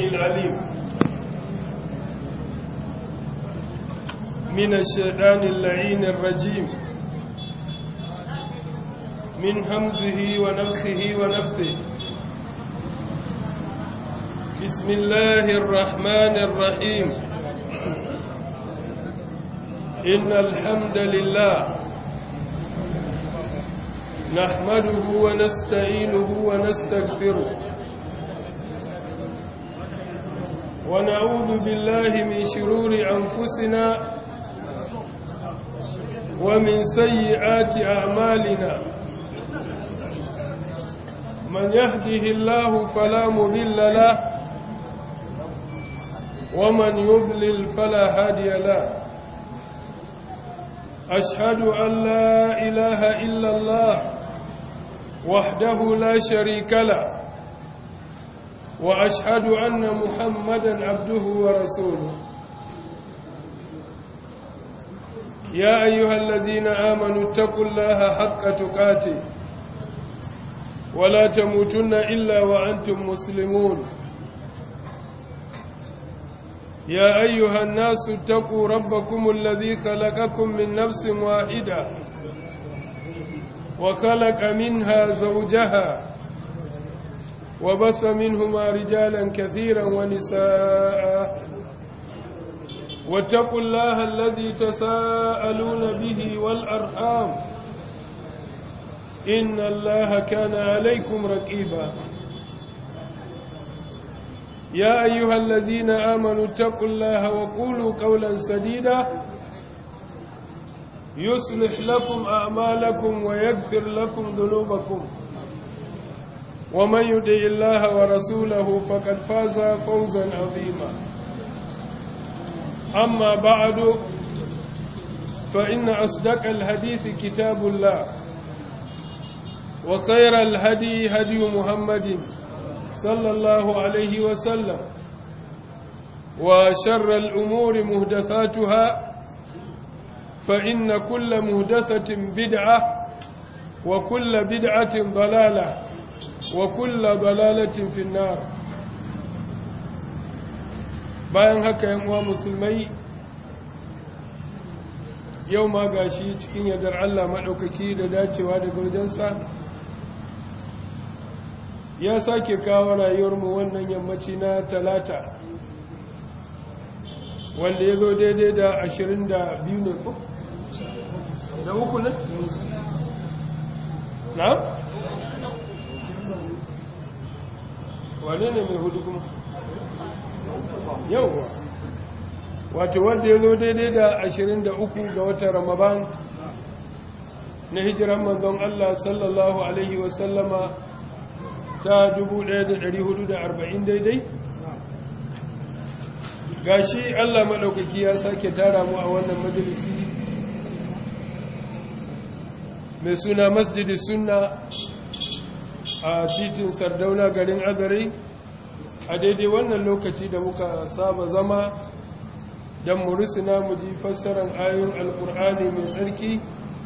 العليم من الشيطان اللعين الرجيم من همزه ونفخه ونفثه بسم الله الرحمن الرحيم إن الحمد لله نحمده ونستعينه ونستغفره ونعوذ بالله من شرور أنفسنا ومن سيئات أعمالنا من يهده الله فلا مضل له ومن يضلل فلا هادي له أشهد أن لا إله إلا الله وحده لا شريك له وأشهد أن محمدا عبده ورسوله يا أيها الذين آمنوا اتقوا الله حق تقاته ولا تموتن إلا وأنتم مسلمون يا أيها الناس اتقوا ربكم الذي خلقكم من نفس واحدة وخلق منها زوجها وبث منهما رجالا كثيرا ونساء واتقوا الله الذي تساءلون به والأرحام إن الله كان عليكم رقيبا يا أيها الذين آمنوا اتقوا الله وقولوا قولا سديدا يصلح لكم أعمالكم ويغفر لكم ذنوبكم ومن يطع الله ورسوله فقد فاز فوزا عظيما أما بعد فإن أصدق الحديث كتاب الله وخير الهدي هدي محمد صلى الله عليه وسلم وشر الأمور مهدثاتها فإن كل مهدثة بدعة وكل بدعة ضلالة وكل ضلالة في النار bayan haka yan uwa musulmai yau ma gashi cikin yardar Allah madaukaki da dacewa daga wajensa ya sake kawo rayuwarmu wannan yammaci na talata wanda ya zo daidai da 22 ne ko? da uku ne? na? wane ne mai hudu kuma? yauwa wato wanda ya zo daidai da 23 ga watan ramadan na hijiran manzon Allah sallallahu alaihi wasallama ta 1440 daidai gashi Allah madaukaki ya sake tara mu a wannan majalisi mai suna Masjidi Sunna a titin Sardauna garin Azare a daidai wannan lokaci da muka saba zama don mu rusuna mu ji fassarar ayoyin Alƙur'ani mai tsarki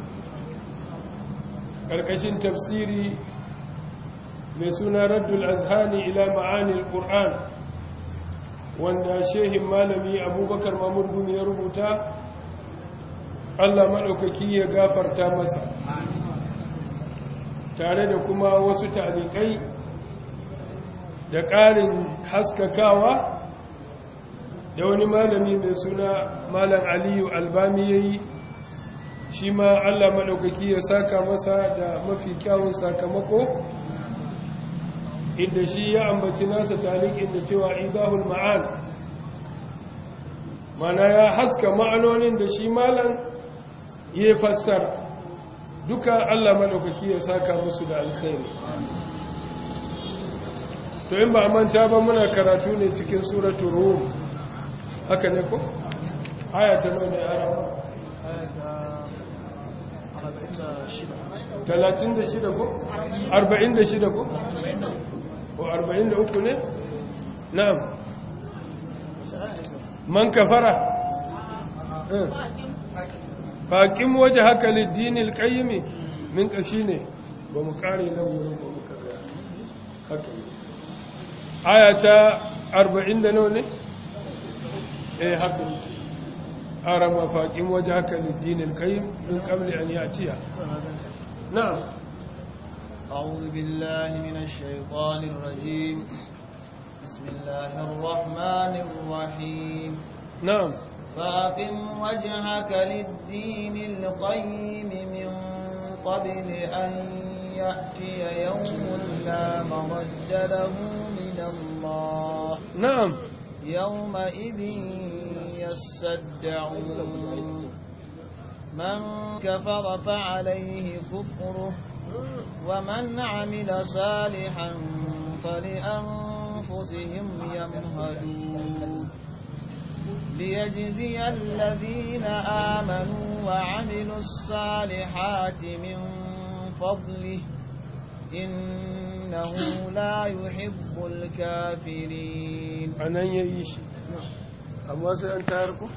ƙarƙashin tafsiri mai suna raddul azhani ila ma'anil qur'an wanda shehin malami abubakar mamud gumi ya rubuta Allah maɗaukaki ya gafarta masa tare da kuma wasu ta'liqai da ƙarin haskakawa da wani malami mai suna malam aliyu albami yayi shi ma Allah maɗaukaki ya saka masa da mafi kyawun sakamako inda shi ya ambaci nasa talikin da cewa idahul ma'an mana ya haska ma'anonin da shi malan ya fassara duka Allah madaukaki ya saka musu da alkhairi to in ba manta ba muna karatu ne cikin suratul rum haka ne ko aya ta nawa ne aya ta 36 ko 46 ko ko 43 ne na'am man kafara faƙin waje haka liddinil ƙayyami min ƙashi ne ba mu ƙare nan wurin ba muka ga haka aya ta 40 da nawa ne haka arama faqim wajhaka lid-din al-qayyim min qabli an ya'tiya na'am أعوذ بالله من الشيطان الرجيم بسم الله الرحمن الرحيم نعم فأقم وجهك للدين القيم من قبل أن يأتي يوم لا مرد له من الله نعم يومئذ يصدعون من كفر فعليه كفره ومن عمل صالحا فلأنفسهم يمهدون ليجزي الذين آمنوا وعملوا الصالحات من فضله إنه لا يحب الكافرين أنا يعيش أما سأنتهركم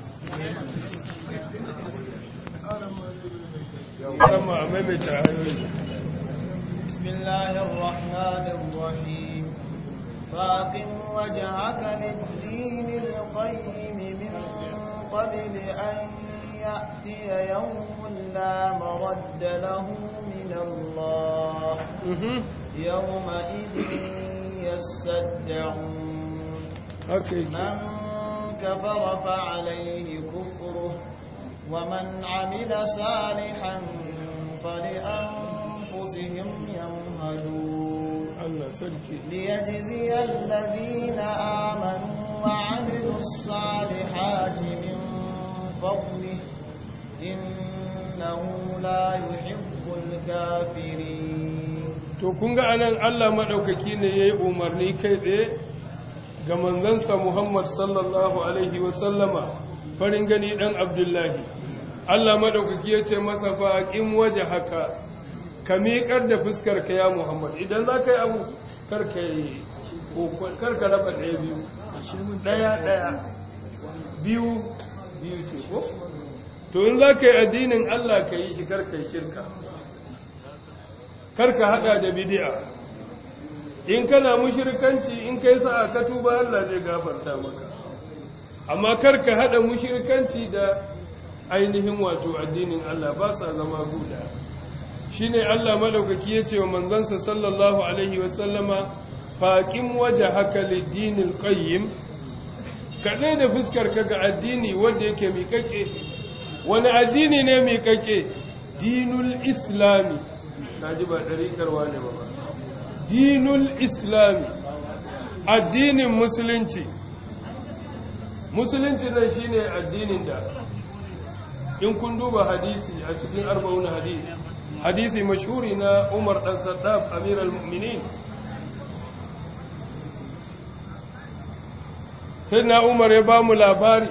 بسم الله الرحمن الرحيم فأقم وجهك للدين القيم من قبل أن يأتي يوم لا مرد له من الله يومئذ يصدعون من كفر فعليه كفره ومن عمل صالحا فلأنفسهم يمهدون ليجزي الذين آمنوا وعملوا الصالحات من فضله إنه لا يحب الكافرين. To kun ga anan Allah madaukaki ne yayi umarni kai tsaye ga manzansa Muhammad sallallahu alaihi wa sallama farin gani dan Abdullahi. Allah madaukaki ya ce masa fa aqim wajhaka ka miƙar da fuskar ka ya Muhammad idan za ka yi abu karka raba ɗaya biyu ɗaya biyu ce ko to in za ka yi addinin Allah ka yi shi karka yi shirka karka hada da bid'a in kana mushrikanci in kai sa'a ka tuba Allah zai gafarta maka amma karka hada mushrikanci da ainihin wato addinin Allah ba sa zama guda shine Allah madaukaki yace wa manzansa sallallahu alaihi wasallama faqim wajhaka lid-dinil qayyim kadai da fuskar ka ga addini wanda yake miƙaƙe wani addini ne miƙaƙe dinul islami kaji ba dariƙarwa ne ba dinul islami addinin musulunci nan shine addinin da in kun duba hadisi a cikin 40 hadisi mashhuri na Umar dan Saddaf Amirul Mu'minin sayyidina Umar ya ba mu labari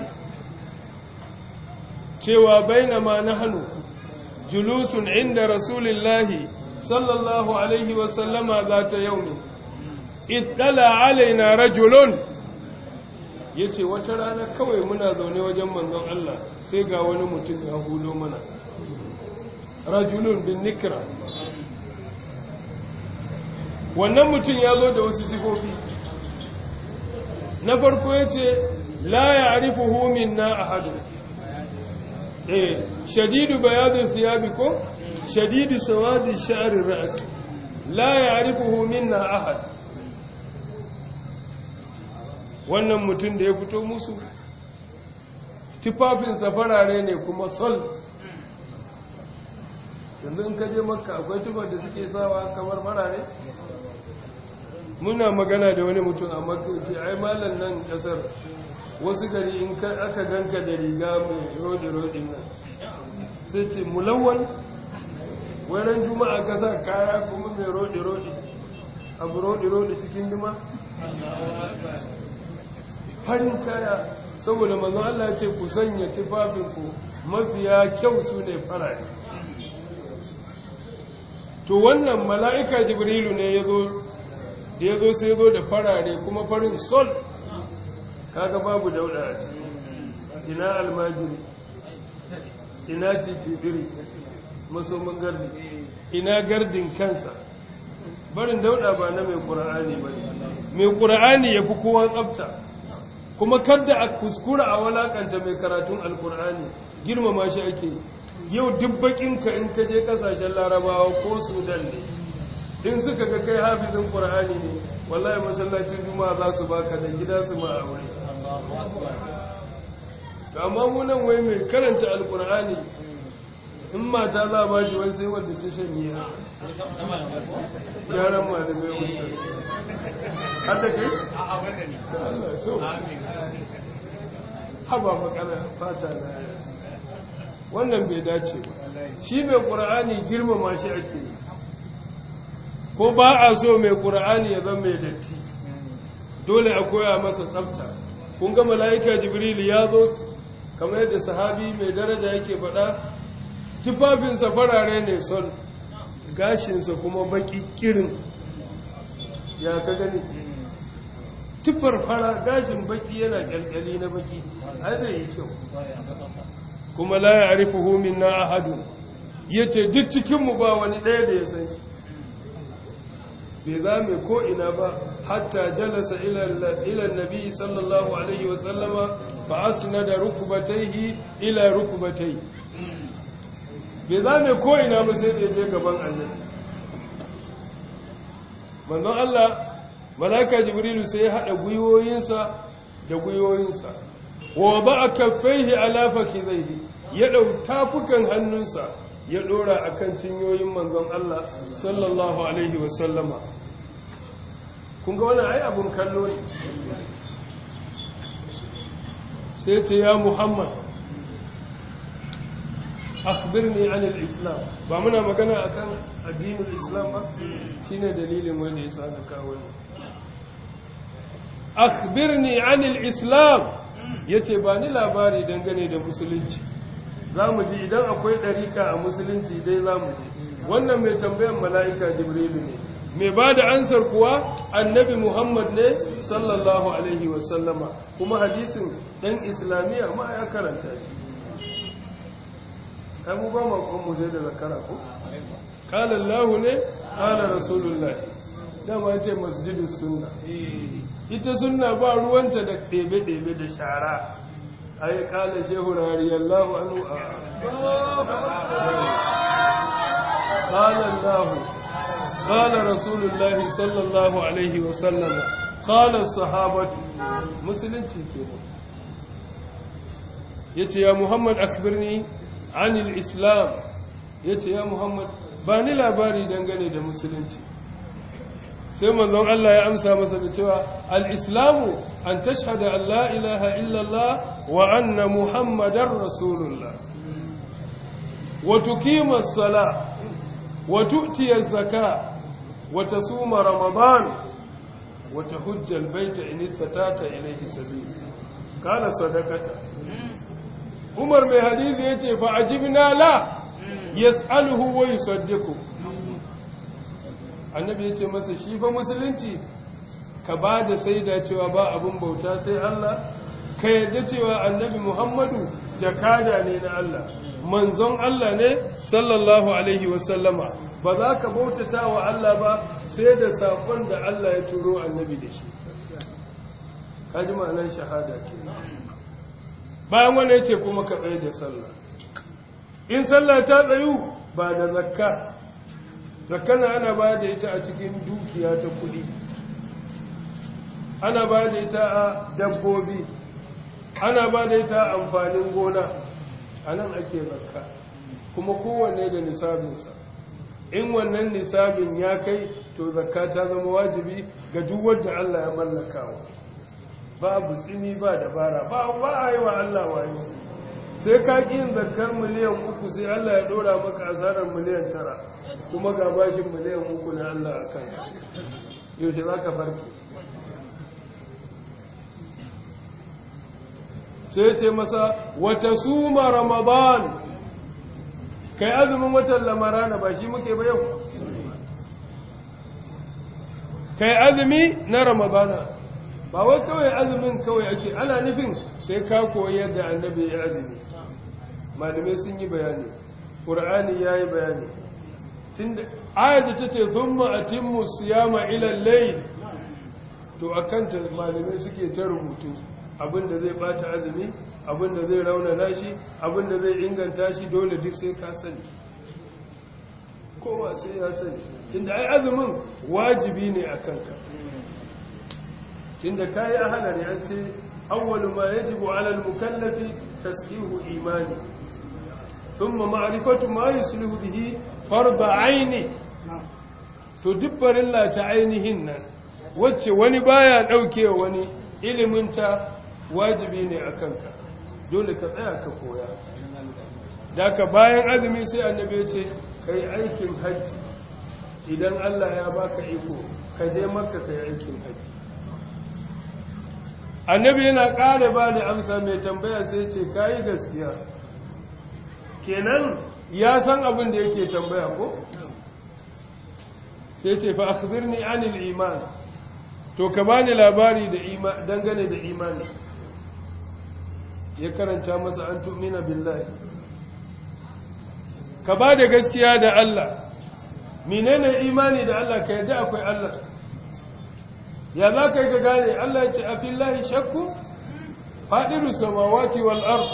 cewa bainama nahnu julusun inda rasulillahi sallallahu alaihi wa sallama zata yawmi ittala alaina rajulun yace wata rana kawai muna zaune wajen manzon Allah sai ga wani mutum ya hulo mana rajulun bin nikra wannan mutum ya zo da wasu sifofi na farko yace la ya'rifuhu minna ahad shadidu bayadi thiyabi ko shadidu sawadi sha'ri ra's la ya'rifuhu minna ahad wannan mutum da ya fito musu tufafinsa farare ne kuma sol yanzu in kaje makka akwai tufar da suke sawa kamar farare muna magana da wani mutum a makka ce ai malam nan kasar wasu gari in aka ganka da riga mai rodi-rodi nan sai ce mulawwal wannan juma'a kasa kaya kuma mai rodi-rodi abu rodi-rodi cikin duma farin kaya saboda manzon Allah ce ku sanya tufafinku mafiya kyau su ne farare to wannan mala'ika jibrilu ne ya zo sai zo da farare kuma farin sol kaga babu dauda a ciki ina almajiri ina titidiri masomin gardi ina gardin kansa barin dauda ba na mai ƙura'ani ba ne mai ƙura'ani ya fi kowa tsafta kuma kadda a kuskura a walakanta mai karatun alƙura'ani girmama shi ake yau dubbakinka in ka je ƙasashen larabawa ko sudan ne in suka ga kai hafizin ƙura'ani ne wallahi masallacin juma'a za su baka da gida su ma aure amma munan wai mai karanta alƙura'ani in mata za ba shi wai sai wadda ta shanye gyaran malamai ustaz hada kai? a wadda ne Allah so haba makana fata na wannan bai dace ba shi mai ƙura'ani girmama shi ake yi ko ba a so mai ƙura'ani ya zama mai datti dole a koya masa tsafta kun ga mala'ika jibril ya zo kamar yadda sahabi mai daraja yake faɗa tufafinsa farare ne son gashinsa kuma baki kirin ya ka gani tufar fara gashin baki yana kyalkyali na baki har da yi kyau kuma la ya arifuhu minna ahadu yace duk cikinmu ba wani ɗaya da ya san shi bai zame ko ina ba hatta jalasa ila nabi sallallahu alaihi wasallama fa asnada rukbatayhi ila rukbatayhi bai zame ko ina ba sai da je gaban annabi manzon Allah malaka jibrilu sai ya hada guyoyinsa da guyoyinsa wa ba'a kaffaihi ala fakhidhihi ya dau tafukan hannunsa ya dora akan cinyoyin manzon Allah sallallahu alaihi wasallama kun ga wannan ai abun kallo ne sai ce ya Muhammad akhbirni anil islam ba muna magana akan addinin islam ba shine dalilin wanda ya saka kawo ne akhbirni anil islam yace ba ni labari dangane da musulunci zamu ji idan akwai dariƙa a musulunci dai zamu ji wannan mai tambayan mala'ika jibrilu ne mai bada ansar kuwa annabi muhammad ne sallallahu alaihi wasallama kuma hadisin dan islamiya ma ya karanta shi abu ba makon zai da zakara ko qala allah ne qala rasulullahi dama ce masjidus sunna ita sunna ba ruwanta da ɗebe-ɗebe da shara ai qala shehu radiyallahu anhu qala allah qala rasulullahi sallallahu alaihi wasallam qala sahabatu musulunci kenan yace ya muhammad akhbirni anil islam yace ya muhammad ba ni labari dangane da musulunci sai manzon Allah ya amsa masa da cewa al-islamu an tashhada an la ilaha illallah wa anna muhammadar rasulullah wa tuqima as-salah wa tu'ti az-zakah wa tasuma ramadan wa tahujja al-bayta in istata'ta ilayhi sabila kana sadaqata Umar mai hadisi yace fa ajibna la yas'aluhu wa yusaddiqu annabi yace masa shi fa musulunci ka ba da saida cewa ba abun bauta sai Allah ka yarda cewa annabi Muhammadu jakada ne na Allah manzon Allah ne sallallahu alaihi wasallama ba za ka bautata wa Allah ba sai da sakon da Allah ya turo annabi da shi kaji ma'anar shahada ke bayan wanda yace kuma ka tsaye da sallah in sallah ta tsayu ba da zakka zakana ana ba da ita a cikin dukiya ta kudi ana ba da ita a dabbobi ana ba da ita a amfanin gona a nan ake zakka kuma kowanne da nisabinsa in wannan nisabin ya kai to zakka ta zama wajibi ga duk wanda Allah ya mallakawa babu tsini ba dabara ba a yi wa Allah wayo sai ka yin zakkar miliyan 3 sai Allah ya dora maka asarar miliyan 9 kuma ga bashin miliyan 3 na Allah a kanka yaushe za ka farki sai ce masa wata suma ramadan kai azumin watan lamarana ba shi muke ba yau kai azumi na ramadana ba wai kawai azumin kawai ake ana nufin sai ka koyi yadda annabi ya azumi malamai sun yi bayani ƙur'ani ya yi bayani tunda ayat da tace thumma atimmu siyama ila al-layl to akan ta malamai suke ta rubutu abinda zai bata azumi abinda zai raunana shi abinda zai inganta shi dole duk sai ka sani kowa sai ya sani tunda ai azumin wajibi ne akan ka tunda kai ahalari an ce awwalu ma yajibu ala al-mukallafi tashihu imani thumma ma'rifatu ma yuslihu bihi fardu aini to duk farilla ta ainihin nan wacce wani baya daukewa wani ilimin ta wajibi ne akan ka dole ka tsaya ka koya daka bayan azumi sai annabi ya ce kai aikin hajji idan Allah ya baka iko ka je makka kai aikin hajji annabi yana ƙara ba da amsa mai tambaya sai ce kayi gaskiya kenan ya san abin da yake tambaya ko sai ce fa akhbirni anil iman to ka bani labari da dangane da imani ya karanta masa an tu'mina billahi ka ba da gaskiya da Allah menene imani da Allah ka yadda akwai Allah ya za ka yi ka gane Allah ya ce a fillahi shakku faɗiru samawati wal ard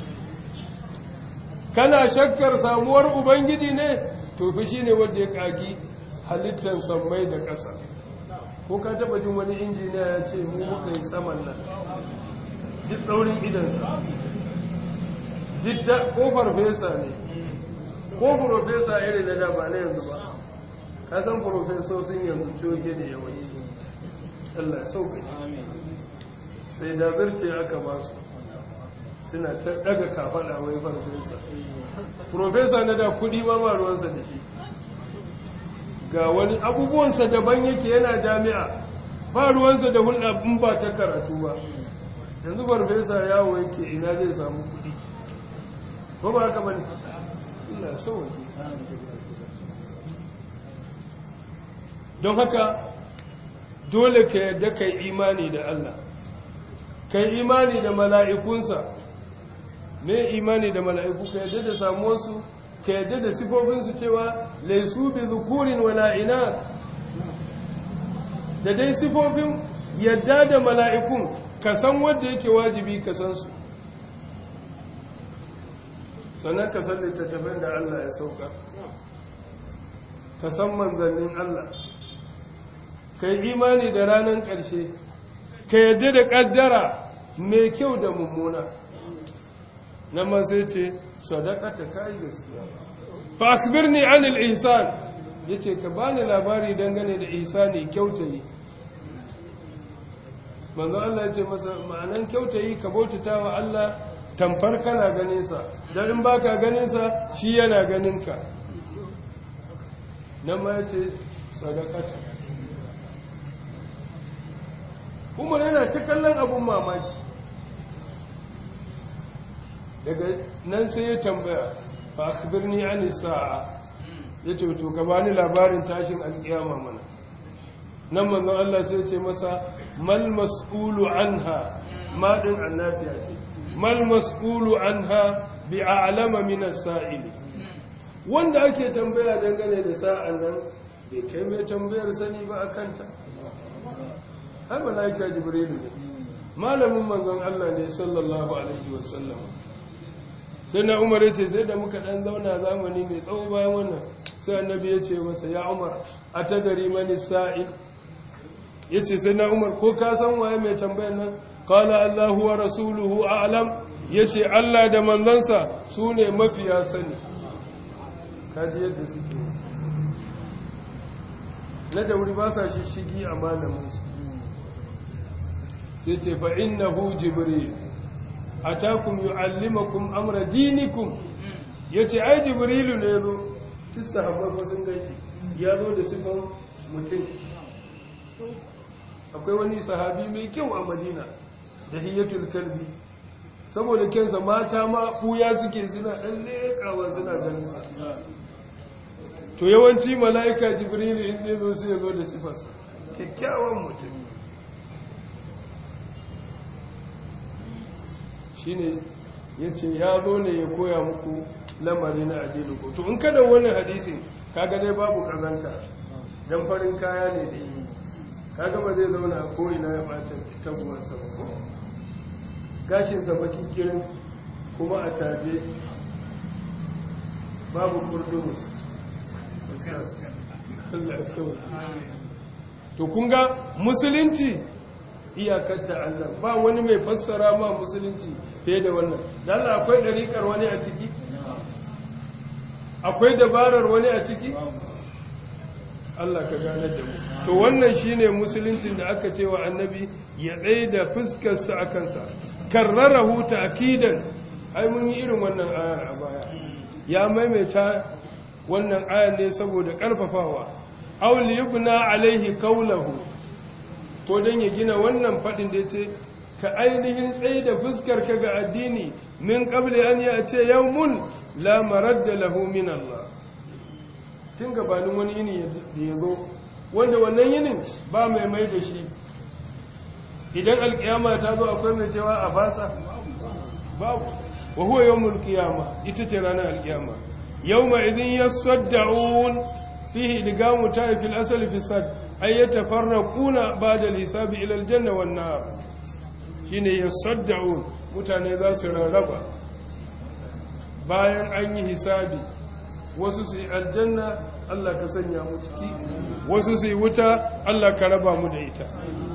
kana shakkar samuwar ubangiji ne to fi shine wanda ya kagi halittar sammai da ƙasa ko ka taba jin wani injiniya ya ce mu muka yi saman nan duk tsaurin idansa duk ko farfesa ne ko profesa irin na da ba na yanzu ba ka san profesosin yanzu coge da yawanci Allah ya sauka sai jazirce aka ba su suna ta daga kafada wai farfesa profesa na da kudi ma ruwansa da shi ga wani abubuwansa daban yake yana jami'a ba ruwansa da hulɗa in ba ta karatu ba yanzu farfesa yawo yake ina zai samu kudi ko ba haka bane Allah ya sauka don haka dole ka yadda kai imani da Allah kai imani da mala'ikunsa me imani da mala'iku ka yadda da samuwarsu ka yadda da sifofinsu cewa laisu bi zukurin wala inath da dai sifofin yadda da mala'ikun ka san wanda yake wajibi ka san su sannan ka san littattafan da Allah ya sauka ka san manzannin Allah ka yi imani da ranar ƙarshe ka yadda da ƙaddara mai kyau da mummuna na masu ce sadakata ka yi gaskiya fa akbirni anil ihsan yace ka bani labari dangane da ihsani kyautayi manzo Allah yace masa ma'anan kyautayi ka bautatawa Allah tamfar kana ganin sa dan in baka ganin sa shi yana ganin ka nan ma yace sadakata Umar yana ta kallon abun mamaki daga nan sai ya tambaya fa akhbirni an sa'a yace to ka bani labarin tashin alkiyama mana nan manzon Allah sai ya ce masa mal mas'ulu anha ma din annafiya ce mal mas'ulu anha bi a'lama min as-sa'ili wanda ake tambaya dangane da sa'an nan bai kai mai tambayar sani ba akan ta har malaika jibrilu ne malamin manzon Allah ne sallallahu alaihi wasallam sai na Umar yace sai da muka dan zauna zamani mai tsawo bayan wannan sai annabi yace masa ya Umar atadari mani sa'il yace sai na Umar ko ka san waye mai tambayar nan qala Allahu wa rasuluhu a'lam yace Allah da manzansa sune mafiya sani kaji yadda suke na da wuri ba sa shishigi a malamin su sai ce fa innahu jibril atakum yuallimakum amra dinikum yace ai jibrilu ne zo duk sahabbai ba sun gaishe ya zo da sifan mutum akwai wani sahabi mai kyau a Madina da hiyatul kalbi saboda kensa mata ma buya suke suna dan lekawa suna ganin sa to yawanci malaika jibrilu in zai zo sai ya zo da sifarsa kyakkyawan mutum shine yace ya zo ne ya koya muku lamari na addinin ku to in kada wannan hadisin kaga dai babu kazanta dan farin kaya ne da yi kaga ba zai zauna a ko'ina ya bata tabuwarsa ba gashinsa baki kirin kuma a taje babu kurdumus to kunga musulunci iyakarta Allah ba wani mai fassara ma musulunci fiye da wannan dan Allah akwai dariƙar wani a ciki akwai dabarar wani a ciki Allah ka gane da mu to wannan shine musuluncin da aka ce wa annabi ya tsaye da fuskar sa akan sa karrarahu ta'kidan ai mun yi irin wannan ayar a baya ya maimaita wannan ayar ne saboda karfafawa aw liyubna alaihi qawluhu ko dan ya gina wannan fadin da yace ka ainihin tsaye da fuskar ka ga addini min qabli an ya'ti yawmun la maradda lahu min Allah tun gabanin wani yini da ya zo wanda wannan yinin ba mai mai da shi idan alkiyama ta zo akwai mai cewa a fasa babu wa huwa yawmul qiyama ita ce ranar alkiyama yawma idin yasadda'un fihi ligamu ta'ifil asali fi sad ay yatafarraquna ba'da al-hisabi ila al-janna wan nar shine yasadda'un mutane za su rarraba bayan an yi hisabi wasu su yi aljanna Allah ka sanya mu ciki wasu su yi wuta Allah ka raba mu da ita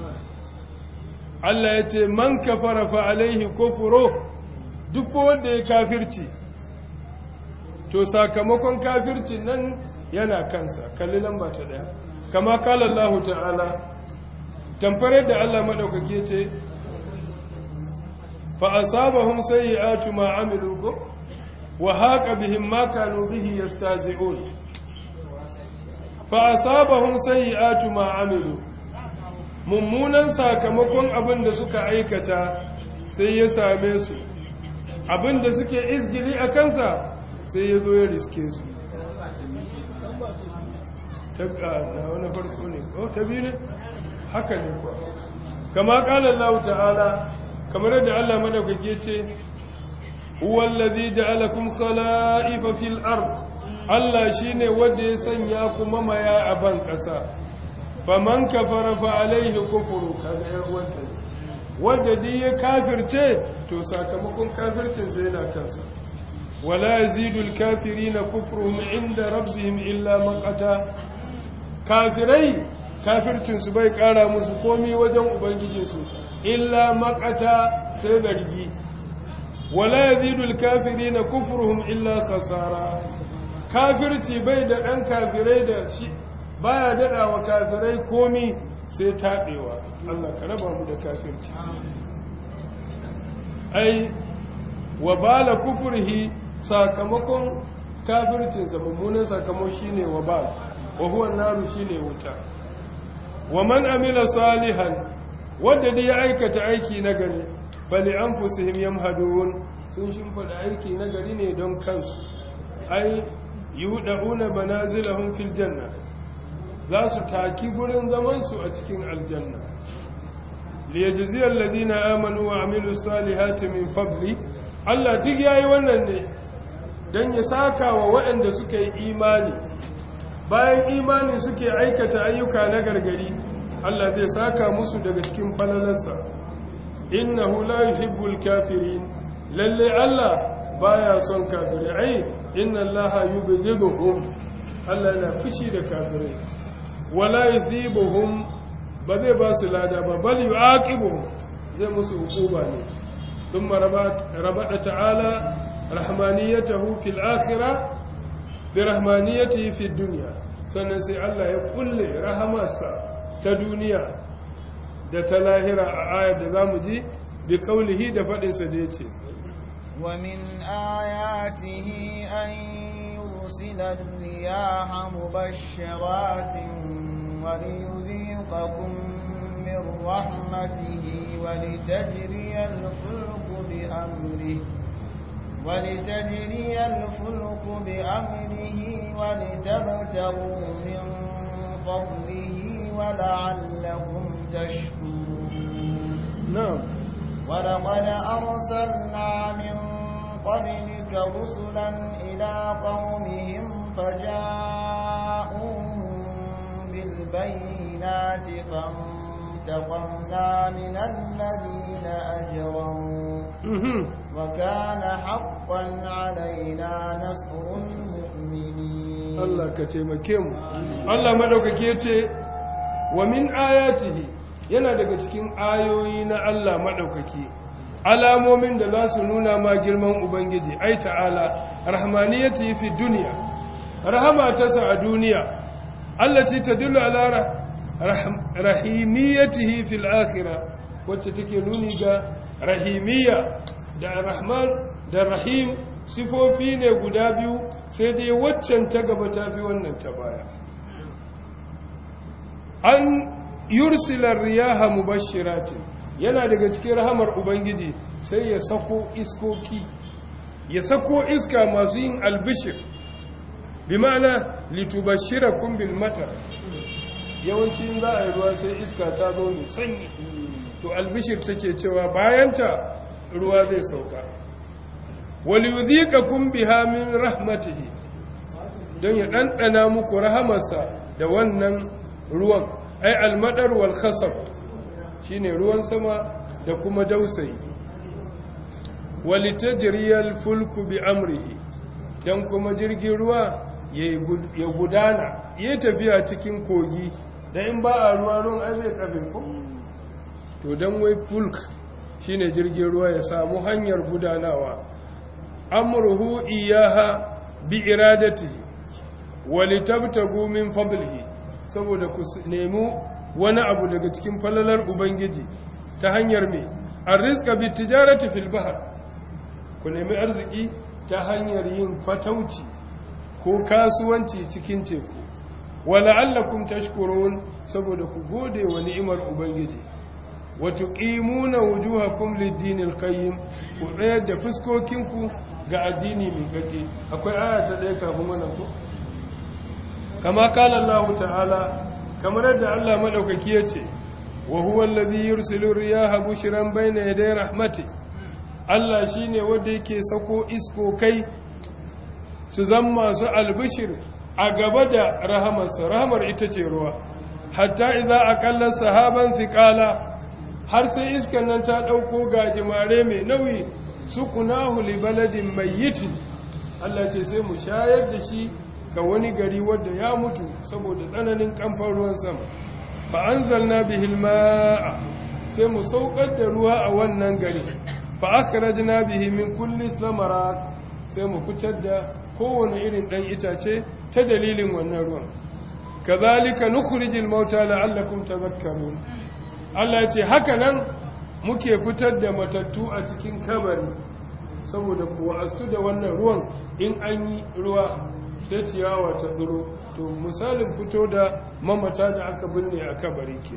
Allah ya ce man kafara fa alaihi kufru duk wanda ya kafirci to sakamakon kafircin nan yana kansa kalli lamba ta daya kama kala Allah ta'ala tamfare da Allah madaukake ce fa asabahum sayyi'atu ma amilu وهاك بهم ما كانوا به يستهزئون فأصابهم سيئات ما عملوا mummunan sakamakon abin da suka aikata sai ya same su abin da suke izgili a kansa sai ya zo ya riske su wani farko ne ta biyu ne haka ne kuwa kama ƙalar Allah ta'ala kamar yadda Allah madaukake ce huwa allazi ja'alakum khala'ifa fil ard Allah shine wanda ya sanya ku mamaya a ban kasa faman kafara fa alaihi kufru kaga yar wanda wanda dai ya kafirce to sakamakon kafircin sai yana kansa wala yazidul kafirina kufruhum inda rabbihim illa maqata kafirai kafircin su bai kara musu komai wajen ubangijinsu illa maqata sai zargi wala yazidul kafirina kufruhum illa khasara kafirci bai da dan kafirai da shi baya dada wa kafirai komi sai tabewa Allah ka raba mu da kafirci ai wa bala kufrihi sakamakon kafircin sa mummunan sakamako shine wa bal wa huwa naru shine wuta wa man amila salihan wanda da ya aikata aiki nagari bali anfusihim yamhadun sun shimfida aiki nagari ne don kansu ai yud'una manazilahum fil janna za su taki gurin zaman su a cikin aljanna liyajzi alladhina amanu wa amilus salihati min fadli Allah duk yayi wannan ne dan ya saka wa waɗanda suka yi imani bayan imani suke aikata ayyuka na gargari Allah zai saka musu daga cikin falalarsa innahu la yuhibbul kafirin lalle Allah baya son kafirai inna Allaha yubghiduhum Allah yana fushi da kafirai wala yuthibuhum ba zai ba su lada ba bal yu'aqibuhum zai musu hukuma ne thumma rabata ta'ala rahmaniyatahu fil akhirah bi rahmaniyatihi fid dunya sannan sai Allah ya kulle rahamarsa ta duniya da ta lahira a ayar da zamu ji bi kaulihi da fadin sa da yace wa min ayatihi an yursila ar-riyaha mubashshiratin wa liyudhiqakum min rahmatihi wa litajriya al-fulku bi amrihi ولتجري الفلك بأمره ولتبتغوا من فضله ولعلكم تشكرون نعم ولقد أرسلنا من قبلك رسلا إلى قومهم فجاءوا بالبينات فانتقمنا من الذين أجرموا وكان حقا علينا نصر المؤمنين. الله كتمكم الله مدوكake yace wa min ayatihi yana daga cikin ayoyi na Allah madaukake alamomin da za su nuna ma girman ubangiji ai ta'ala rahmaniyati fi dunya rahama ta sa a duniya allati tadullu ala rahimiyatihi fil akhirah wacce take nuni ga rahimiyya da rahman da rahim sifofi ne guda biyu sai dai waccan ta gaba ta fi wannan ta baya an yursila riyaha mubashiratin yana daga cikin rahamar ubangiji sai ya sako iskoki ya sako iska masu yin albishir bi ma'ana litubashirakum bil matar yawanci in za a yi ruwa sai iska ta zo mai sanyi to albishir take cewa bayanta ruwa zai sauka waliyudhikakum biha min rahmatihi don ya ɗanɗana muku rahamarsa da wannan ruwan ai almadar wal khasab shine ruwan sama da kuma dausayi walitajriyal fulku bi amrihi dan kuma jirgin ruwa ya gudana ya tafiya cikin kogi da in ba a ruwan ai zai kafe ko to dan wai fulk shine jirgin ruwa ya samu hanyar gudanawa amruhu iyaha bi iradatihi walitabtagu min fadlihi saboda ku nemi wani abu daga cikin falalar ubangiji ta hanyar me arrizqa bi tijarati fil bahr ku nemi arziki ta hanyar yin fatauci ko kasuwanci cikin teku wala'allakum tashkurun saboda ku gode wa ni'imar ubangiji wa tuqimuna wujuhakum lid-dinil qayyim ku tsayar da fuskokinku ga addini mai kake akwai aya ta ɗaya kafin wannan ko kama kala Allah ta'ala kamar yadda Allah madaukaki yace wa huwa alladhi yursilu riyaha bushran bayna yaday rahmati Allah shine wanda yake sako iskokai su zama su albishir a gaba da rahamarsa rahamar ita ce ruwa hatta idza aqalla sahaban thiqala har sai iskan nan ta dauko gajimare mai nauyi sukunahu li baladin mayyitin Allah ce sai mu shayar da shi ga wani gari wanda ya mutu saboda tsananin kamfan ruwan sama fa anzalna bihil ma'a sai mu saukar da ruwa a wannan gari fa akhrajna bihi min kulli thamarat sai mu fitar da kowane irin dan itace ta dalilin wannan ruwan kazalika nukhrijul mauta la'allakum tadhakkarun Allah ce haka nan muke fitar da matattu a cikin kabari saboda kuwa astu da wannan ruwan in an yi ruwa sai ciyawa ta tsiro to misalin fito da mamata da aka binne a kabari ke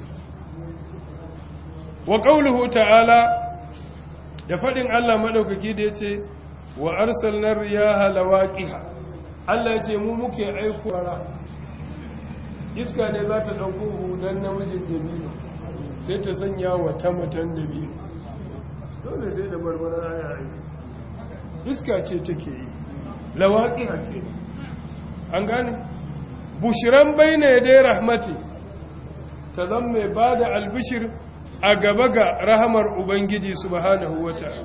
wa qauluhu ta'ala da fadin Allah madaukaki da yace wa arsalna riyaha lawaqiha Allah ce mu muke aiko rara iska ne za ta dauko hudan namijin dabino sai ta sanya wa ta matan dabino dole sai da barbarar aya iska ce take yi lawaqiha ce an gane bushiran bayna yaday rahmati ta zan mai bada albishir a gaba ga rahamar ubangiji subhanahu wata'ala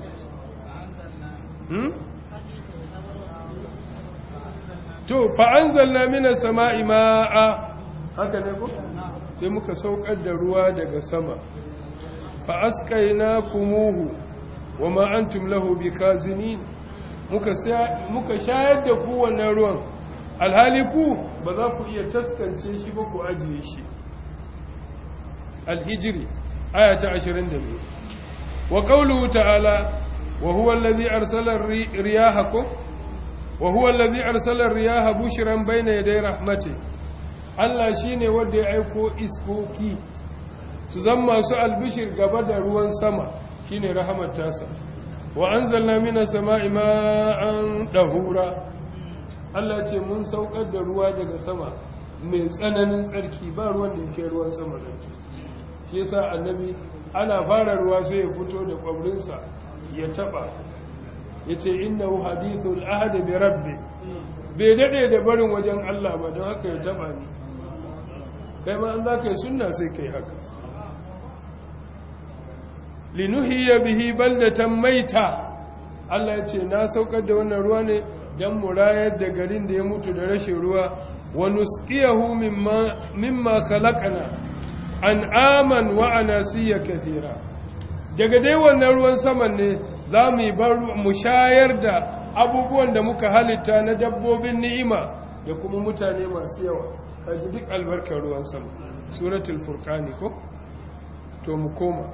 to fa anzalna minas sama'i ma'a haka ne ko sai muka saukar da ruwa daga sama fa asqaynakumuhu wama antum lahu bikazinin muka shayar da ku wannan ruwan alhali ku ba za ku iya taskance shi ba ku ajiye shi al-hijri aya ta 22 wa qawluhu ta'ala wa huwa alladhi arsala riyahakum wa huwa alladhi arsala riyaha bushran bayna yaday rahmati Allah shine wanda ya aiko iskoki su zama su albishir gaba da ruwan sama shine rahmat tasa wa anzalna minas sama'i ma'an dahura Allah ce mun saukar da ruwa daga sama mai tsananin tsarki ba ruwan da yake ruwan sama tsarki shi yasa annabi ana fara ruwa sai ya fito da kwabrinsa ya taba yace innahu hadithul ahd bi rabbi bai dade da barin wajen Allah ba don haka ya taba ni kai ma an za ka yi sunna sai kai haka linuhiya bihi baldatan maita Allah ya ce na saukar da wannan ruwa ne don mu rayar da garin da ya mutu da rashin ruwa wa nusqiyahu mimma khalaqana an'aman wa anasiya kathira daga dai wannan ruwan saman ne za mu bar mu shayar da abubuwan da muka halitta na dabbobin ni'ima da kuma mutane masu yawa kaji duk albarkar ruwan sama suratul furqani ko to mu koma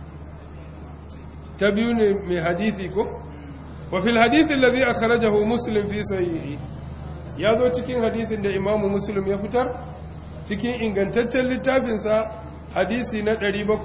ta biyu ne mai hadisi ko wa fil hadith alladhi akhrajahu muslim fi sahihi ya zo cikin hadisin da imamu muslim ya fitar cikin ingantaccen littafinsa hadisi na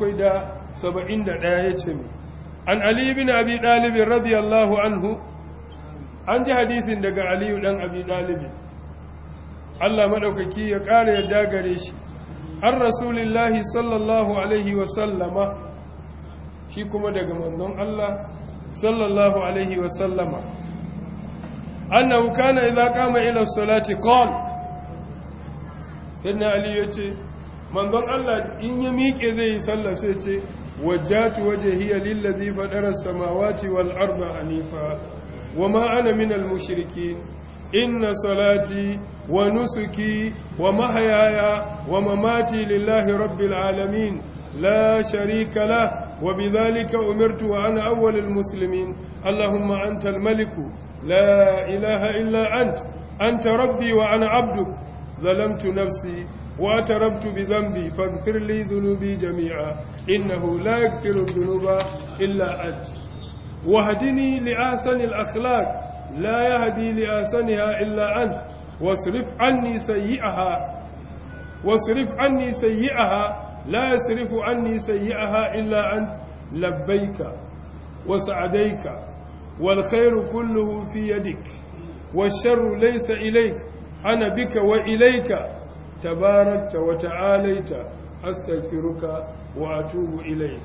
771 yace mi an ali ibn abi dalib radiyallahu anhu an ji hadisin daga ali dan abi dalib Allah madaukaki ya kare yadda gare shi an rasulillahi sallallahu alaihi wa sallama shi kuma daga manzon Allah sallallahu alaihi wa sallama annahu kana idza qama ila salati qala sayyidina ali yace manzon Allah in ya miƙe zai yi sallah sai ce wajjatu wajhiya lillazi fatara as-samawati wal arda hanifa wama ana minal mushrikeen inna salati wa nusuki wa mahyaya wa mamati lillahi rabbil alamin لا شريك له وبذلك أمرت وأنا أول المسلمين اللهم أنت الملك لا إله إلا أنت ربي وأنا عبدك ظلمت نفسي وأتربت بذنبي فاغفر لي ذنوبي جميعا إنه لا يغفر الذنوب إلا أنت واهدني لأحسن الأخلاق لا يهدي لأحسنها إلا أنت واصرف عني سيئها لا يصرف عني سيئها إلا أنت لبيك وسعديك والخير كله في يدك والشر ليس إليك أنا بك وإليك تباركت وتعاليت أستغفرك وأتوب إليك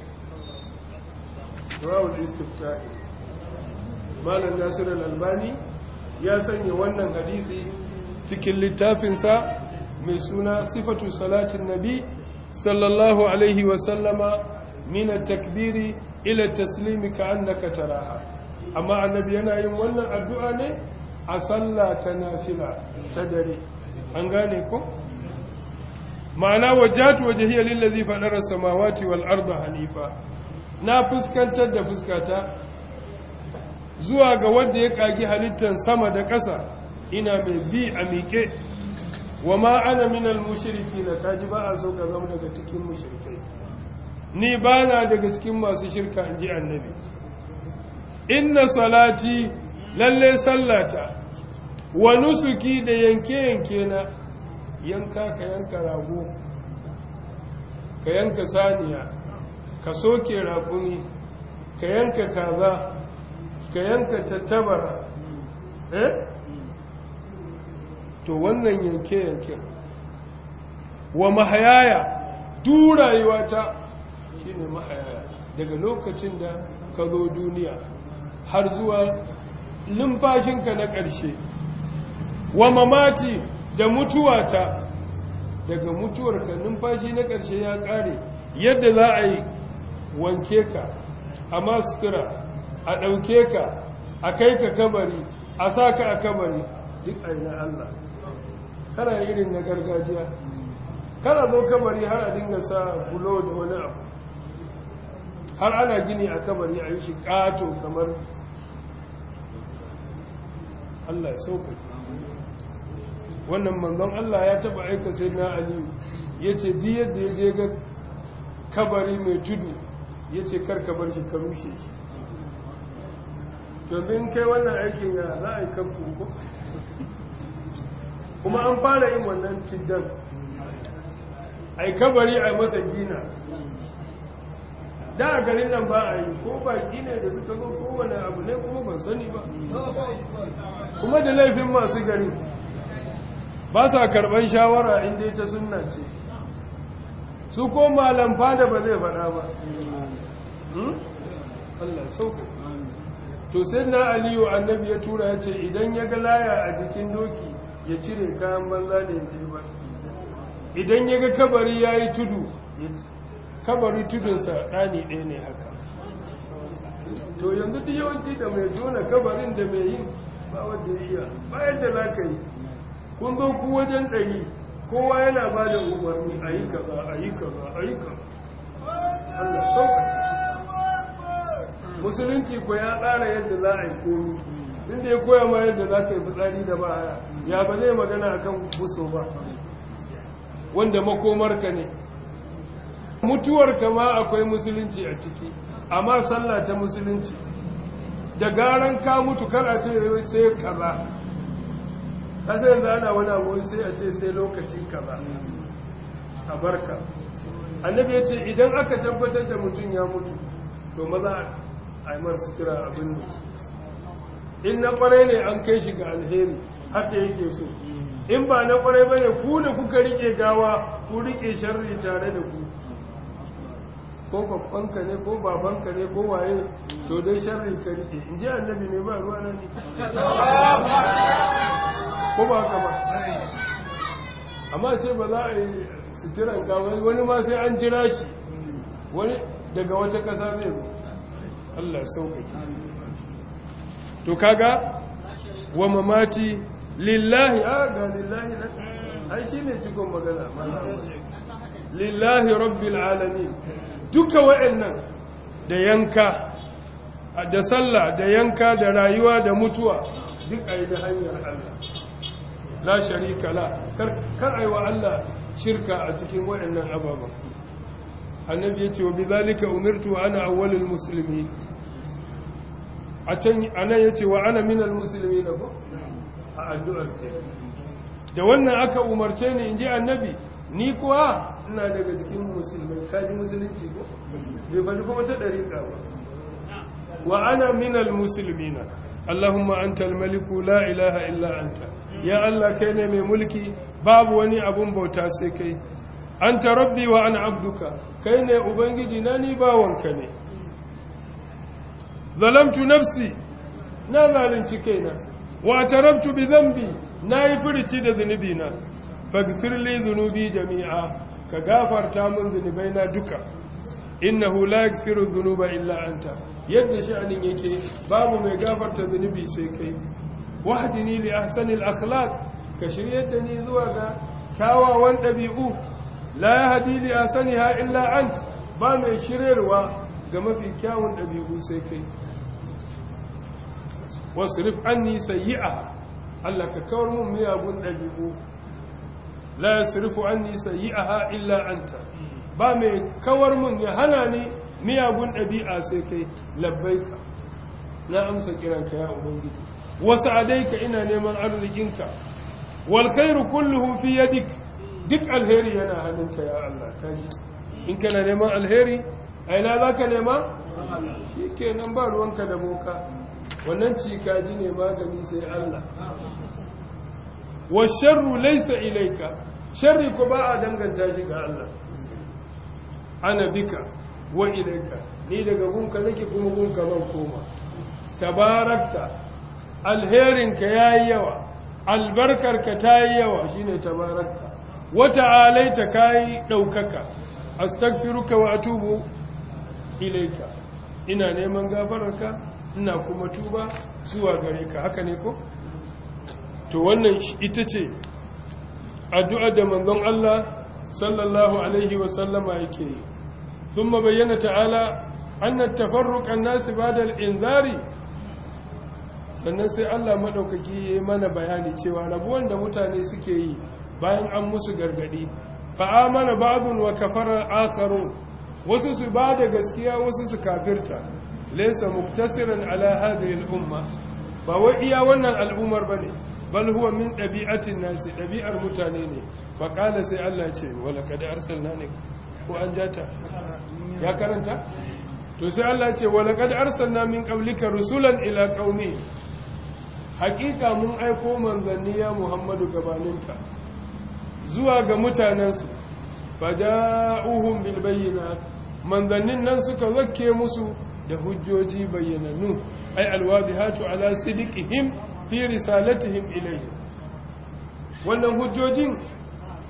رواه الاستفتاء مالا ناصر الألباني يا سني wannan hadisi cikin littafinsa mai suna sifatu salatin nabi sallallahu alaihi wasallama min at-takbiri ila at-taslimi ka'annaka taraha amma annabi yana yin wannan addu'a ne a sallah ta nafila ta dare an gane ko ma'ana wajhatu wajhiya lillazi fadara samawati wal arda hanifa na fuskantar da fuskata zuwa ga wanda ya kagi halittar sama da ƙasa ina mai bi a miƙe wa ma ana minal mushrikina kaji ba a so ka zama daga cikin mushrikai ni ba na daga cikin masu shirka in ji annabi inna salati lalle sallata wa nusuki da yanke na yanka ka yanka rago ka yanka saniya ka soke raƙumi ka yanka kaza ka yanka tattabara to wannan yanke wa mahayaya rayuwata shine mahayaya daga lokacin da ka zo duniya har zuwa numfashinka na ƙarshe wa mamati da mutuwata daga mutuwarka numfashi na ƙarshe ya ƙare yadda za a yi wanke ka a mastura a ɗauke ka a kai ka kabari a sa ka a kabari duk aina Allah kana irin na gargajiya kana zo kabari har a dinga sa bulo da wani abu har ana gini a kabari a yi shi ƙato kamar Allah ya sauka wannan manzon Allah ya taba aika sai na Aliyu ya ce di yadda ya je ga kabari mai tudu ya ce karka bar shi ka rushe shi domin kai wannan aikin ya za a yi kan ko kuma an fara yin wannan tiddan ai kabari a masa gina da a garin nan ba a yi ko baki ne da suka zo kowane abu ne kuma ban sani ba kuma da laifin masu gari ba sa karban shawara inda ta sunna ce su ko malam fada ba zai faɗa ba Allah sauka to sai na Aliyu annabi ya tura ya ce idan ya ga laya a jikin doki ya cire kayan banza da ya ba idan ya ga kabari ya yi tudu kabari tudunsa ɗani ɗaya ne haka to yanzu duk yawanci da mai tona kabarin da mai yin ba wanda ya iya bayan da za ka yi kun zo ku wajen ɗari kowa yana ba da umarni a yi kaza a yi kaza a yi kaza Allah sauka musulunci ko ya tsara yadda za a yi komi tun da ya koya ma yadda za ka yi fitsari da ba haya ya ba zai magana akan buso ba wanda makomarka ne mutuwarka ma akwai musulunci a ciki amma sallah ta musulunci da garan ka mutu kar a ce sai kaza kasa yanzu ana wani abu sai a ce sai lokaci kaza a barka annabi ya ce idan aka tabbatar da mutum ya mutu to maza a yi masu kira abin da in na kwarai ne an kai shi ga alheri haka yake so in ba na kwarai ba ne ku da kuka rike gawa ku rike sharri tare da ku ko babbanka ne ko babanka ne ko waye to dai sharri ka rike in ji annabi ne ba ruwa na ne ko ba haka ba amma ce ba za a yi sitiran gawa wani ma sai an jira shi wani daga wata ƙasa zai zo Allah sauƙaƙi to kaga wa mamati lillahi ga lillahi na ai shine cikon magana lillahi rabbil alamin duka wa'annan da yanka da sallah da yanka da rayuwa da mutuwa duk ayi da hanyar Allah la sharika la kar ayi wa Allah shirka a cikin wa'annan ababan annabi yace wa bidhalika umirtu ana awwalul muslimin a can anan yace wa ana minal muslimin ko a addu'ar ce da wannan aka umarce ni inji annabi ni kuwa ina daga cikin musulmai kaji musulunci ko bai faɗi kuma ta dariƙa ba wa ana minal muslimina Allahumma antal maliku la ilaha illa anta ya Allah kai ne mai mulki babu wani abun bauta sai kai anta rabbi wa ana abduka kai ne ubangiji na ni bawanka ne zalamtu nafsi na zalunci kaina wa tarabtu bi dhanbi nayi furici da zunubina faghfir li dhunubi jami'a ka gafarta min zunubaina duka innahu la yaghfiru dhunuba illa anta yadda sha'anin yake babu mai gafarta zunubi sai kai wahdini li ahsanil akhlaq ka shiryar da ni zuwa ga kyawawan dabi'u la yahdi li ahsaniha illa ant ba mai shiryarwa ga mafi kyawun dabi'u sai kai wasrif anni sayyi'aha Allah ka kawar mun miyagun dabi'u la yasrifu anni sayyi'aha illa anta ba mai kawar mun ya hana ni miyagun dabi'a sai kai labbaika na amsa kiranka ya ubangiji wasa'adaika ina neman arzikinka wal khairu kulluhu fi yadik duk alheri yana hannunka ya Allah kaji in kana neman alheri aina zaka nema shikenan ba ruwanka da boka wannan cikaji ne magani sai Allah wa sharru laysa ilayka sharri ko ba a danganta shi ga Allah ana bika wa ilayka ni daga gunka nake kuma gunka zan koma tabarakta alherinka yayi yawa albarkarka tayi yawa shine tabarakta wa ta'alaita kai daukaka astaghfiruka wa atubu ilayka ina neman gafararka ina kuma tuba zuwa gare ka haka ne ko to wannan ita ce addu'a da manzon Allah sallallahu alaihi wa sallama yake yi thumma bayyana ta'ala anna at-tafarruq an-nas ba'da al-inzari sannan sai Allah madaukaki yayi mana bayani cewa rabuwan da mutane suke yi bayan an musu gargadi fa amana ba'dun wa kafara akharun wasu su ba da gaskiya wasu su kafirta laysa muktasiran ala hadhihi al-umma ba wai iya wannan al'ummar bane bal huwa min dabi'atin nasi dabi'ar mutane ne fa qala sai Allah ce wala kad arsalna ne ko an jata ya karanta to sai Allah ce wala kad arsalna min qablika rusulan ila qaumi hakika mun aiko manzanni ya Muhammadu gabaninka zuwa ga mutanensu faja'uhum bil bayyinat manzannin nan suka zakke musu da hujjoji bayyanannu ay alwadihatu ala sidqihim fi risalatihim ilayhi wannan hujjojin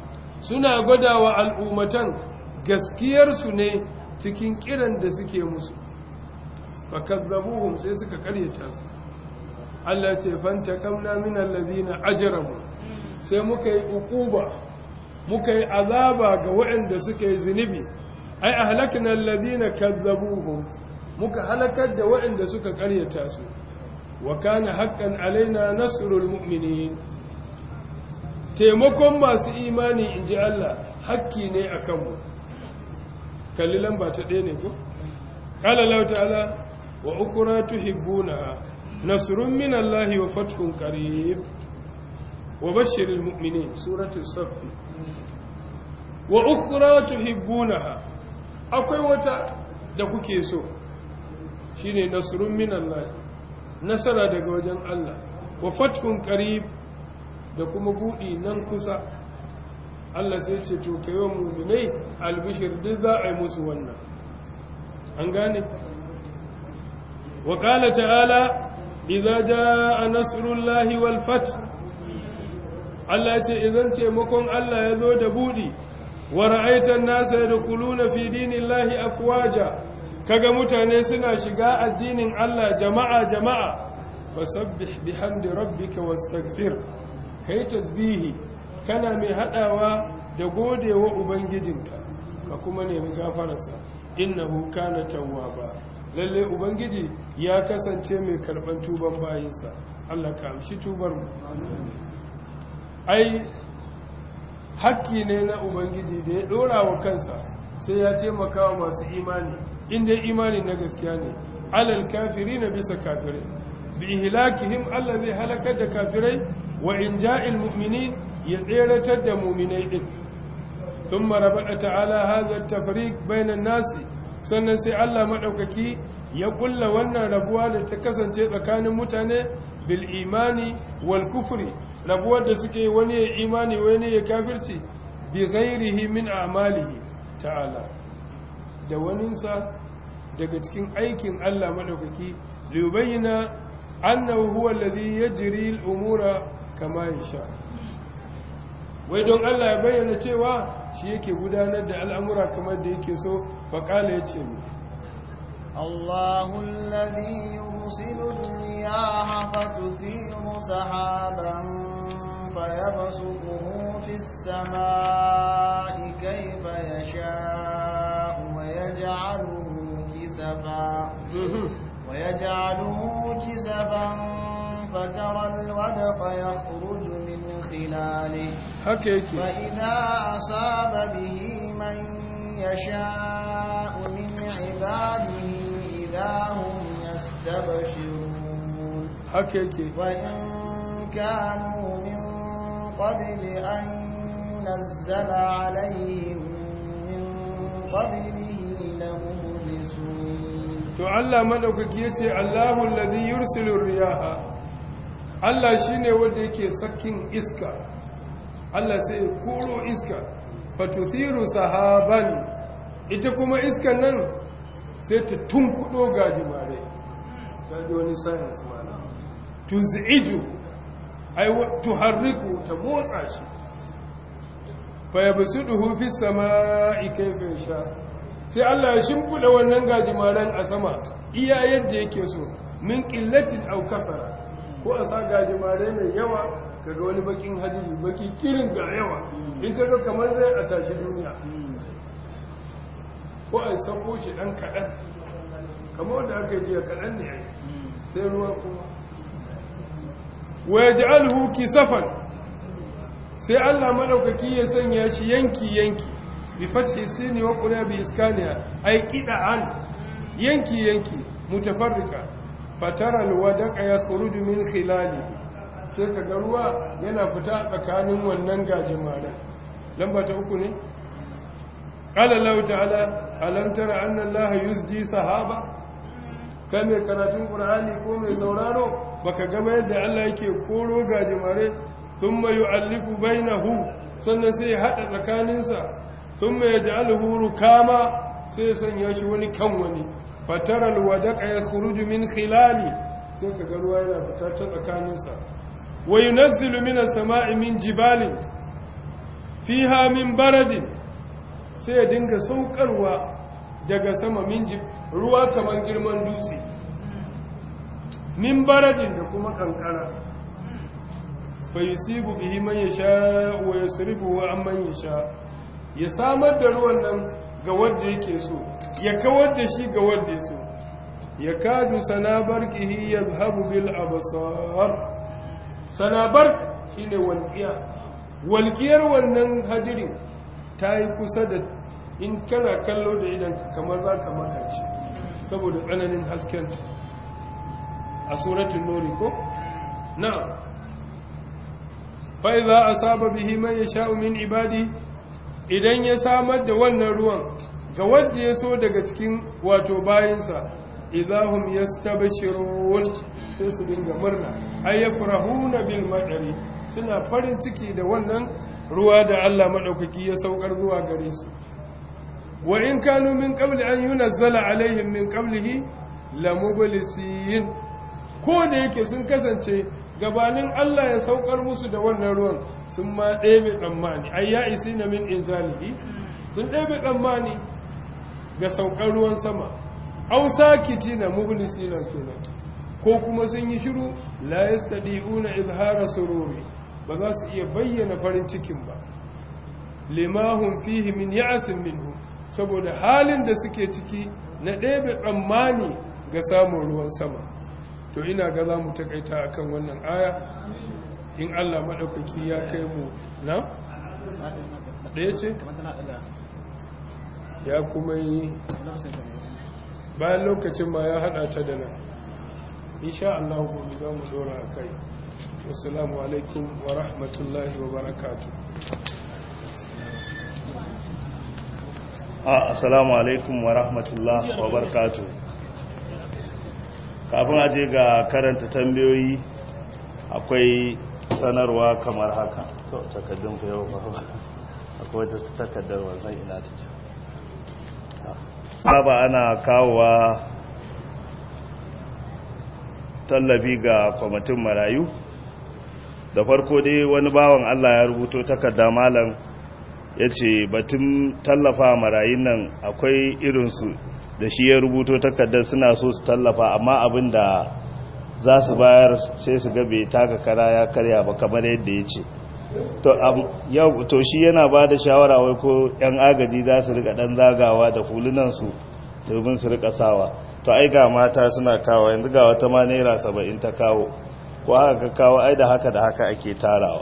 suna gwadawa al'ummatan gaskiyarsu ne cikin kiran da suke musu fakazzabuhum sai suka karyata su Allah ce fantaqamna minal ladina ajramu sai muka yi uquba muka yi azaba ga waɗanda suka yi zunubi ai ahlakna alladhina kazzabuhum muka halakar da waɗanda suka karyata su wa kana haqqan alaina nasrul mu'minin taimakon masu imani inji Allah hakki ne akan mu kalli lamba ta ɗaya ne ko qala Allah ta'ala wa ukra tuhibbunaha nasrun minallahi wa fathun qarib wa bashshiril mu'minin suratul saff wa ukra tuhibbunaha akwai wata da kuke so shine nasrun minallahi nasara daga wajen Allah wa fathun qarib da kuma budi nan kusa Allah sai ce to kayo mu'minai albishir duk za a yi musu wannan an gane wa qala ta'ala idza jaa nasrullahi wal fath Allah ce idan taimakon Allah ya zo da budi wa ra'aitan nasa yadkhuluna fi dinillahi afwaja kaga mutane suna shiga addinin Allah jama'a fasabbih bihamdi rabbika wastaghfir kai tasbihi kana mai hadawa da godewa ubangijinka ka kuma nemi gafararsa innahu kana tawwaba lalle ubangiji ya kasance mai karban tuban bayinsa Allah ka amshi tubar mu ai hakki ne na ubangiji da ya dora wa kansa sai ya taimaka wa masu imani inda imani na gaskiya ne alal kafirin bisa kafirai bi ihlakihim Allah zai halakar da kafirai wa inja'il mu'minin ya tseratar da mu'minai din thumma rabata ta'ala hadha at-tafriq bayna an-nas sannan sai Allah madaukaki ya kulla wannan rabuwa da ta kasance tsakanin mutane bil imani wal kufri rabuwar da suke wani ya imani wani ya kafirci bi ghairihi min a'malihi ta'ala da waninsa daga cikin aikin Allah madaukaki liyubayyana annahu huwa alladhi yajri al-umura kama yasha wai don Allah ya bayyana cewa shi yake gudanar da al'amura kamar da yake so fa kala yace ni Allahu alladhi yursilu ar-riyaha fatuthiru sahaban fayabsutuhu fis samaa'i kayfa yasha'u wa yaj'aluhu kisafan ويجعله كسبا فترى الودق يخرج من خلاله فإذا أصاب به من يشاء من عباده إذا هم يستبشرون وإن كانوا من قبل أن ينزل عليهم من قبله to Allah madaukaki yace Allahu allazi yursilu riyaha Allah shine wanda yake sakin iska Allah sai ya koro iska fatuthiru sahaban ita kuma iskan nan sai ta tunkudo gajimare kaje wani science mana tuziju ay tuharriku ta motsa shi fa yabsuduhu fis samaa'i kayfa yasha sai Allah ya shimfuda wannan gajimaren a sama iya yadda yake so min qillatin aw kasara ko a sa gajimare mai yawa kaga wani bakin hadiri baki kirin ga yawa in kaga kamar zai a tashi duniya ko a sako shi dan kadan kamar da aka yi kadan ne sai ruwa kuma wa yaj'aluhu kisafan sai Allah madaukaki ya sanya shi yanki بفتح السين وقنا بإسكانها أي كدعان ينكي متفرقة فترى الودق يخرج من خلاله سيكا قروا ينافتا أكان والننقى جمالا لما تأكني قال الله تعالى ألم ترى أن الله يسجي صحابة كم يكراتون قرآني كوم يسورانو بك قبل دع الله يكي كورو جمالي ثم يؤلف بينه سنسي حتى مكاننسا ثم يجعله ركاما سيسن يشوني كموني فترى الودق يخرج من خلالي سيكا قالوا إلى فتاة أكاننسا وينزل من السماء من جبال fiha min baradin sai ya dinga saukarwa daga sama min ruwa kamar girman dutse min baradin da kuma kankara fa yusibu bihi man yasha wa yasrifu an man yasha ya samar da ruwan nan ga wanda yake so ya kawar da shi ga wanda ya so yakadu sanabarkihi yadhhabu bil absar sanabark shine walqiyar wannan hadirin tayi kusa da in kana kallo da idan kamar zaka makance saboda tsananin hasken a suratul nur ko na'am fa idza asaba bihi man yasha'u min ibadi idan ya samar da wannan ruwan ga wanda ya so daga cikin wato bayinsa idahum yastabshirun sai su dinga murna ay yafrahuna bil madari suna farin ciki da wannan ruwa da Allah madaukaki ya saukar zuwa gare su wa in kanu min qabli an yunzala alaihim min qablihi lamublisin ko da yake sun kasance gabanin Allah ya saukar musu da wannan ruwan sun ma ɗebe tsammani ay ya isina min inzalihi sun ɗebe tsammani ga saukar ruwan sama aw sakitina mublisina kenan ko kuma sun yi shiru la yastadi'una izhara sururi ba za su iya bayyana farin cikin ba limahum fihi min ya'sin minhu saboda halin da suke ciki na ɗebe tsammani ga samun ruwan sama to ina ga za mu takaita akan wannan aya in Allah madaukaki ya kai mu na ɗaya ce ya kuma yi bayan lokacin ma ya hada ta da nan insha Allah gobe za mu dora a kai assalamu alaikum wa rahmatullahi wa barakatuh assalamu alaikum wa rahmatullahi wa barakatuh kafin aje ga karanta tambayoyi akwai sanarwa kamar haka to takaddun ku yau ba akwai wata takaddar wannan ina take ba ana kawowa tallafi ga kwamitin marayu da farko dai wani bawan Allah ya rubuto takarda malam ya ce batun tallafa marayun nan akwai irinsu da shi ya rubuto takardar suna so su tallafa amma abin da za su bayar sai su gabe taka kara ya karya ba kamar yadda ya ce to shi yana ba da shawara wai ko 'yan agaji za su rika dan zagawa da hulunansu domin su rika sawa to ai ga mata suna kawo yanzu ga wata ma naira 70 ta kawo ko haka ka kawo ai da haka ake tarawa